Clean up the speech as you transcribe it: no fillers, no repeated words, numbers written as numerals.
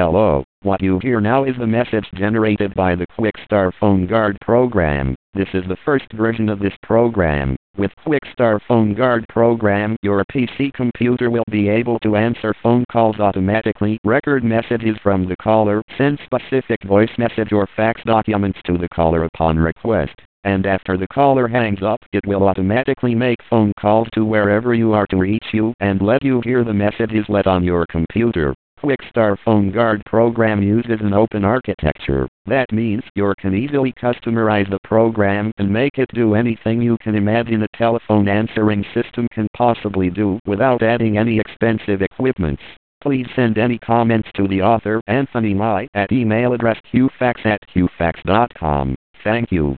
Hello, what you hear now is the message generated by the QuickStar Phone Guard program. This is the first version of this program. With QuickStar Phone Guard program, your PC computer will be able to answer phone calls automatically, record messages from the caller, send specific voice message or fax documents to the caller upon request. And after the caller hangs up, it will automatically make phone calls to wherever you are to reach you and let you hear the messages let on your computer. QuickStar Phone Guard program uses an open architecture. That means you can easily customize the program and make it do anything you can imagine a telephone answering system can possibly do without adding any expensive equipments. Please send any comments to the author, Anthony Lai, at email address qfax@qfax.com. Thank you.